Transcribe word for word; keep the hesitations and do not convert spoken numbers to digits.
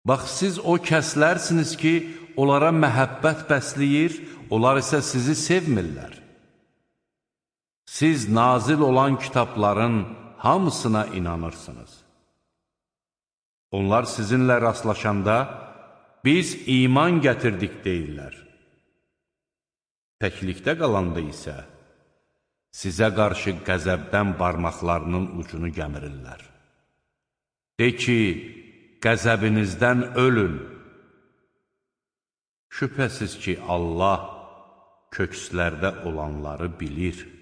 Bax, siz o kəslərsiniz ki, onlara məhəbbət bəsləyir, onlar isə sizi sevmirlər. Siz nazil olan kitabların hamısına inanırsınız. Onlar sizinlə rastlaşanda, biz iman gətirdik deyirlər. Təklikdə qalanda isə, sizə qarşı qəzəbdən barmaqlarının ucunu gəmirirlər. De ki, qəzəbinizdən ölün. Şübhəsiz ki, Allah kökslərdə olanları bilir.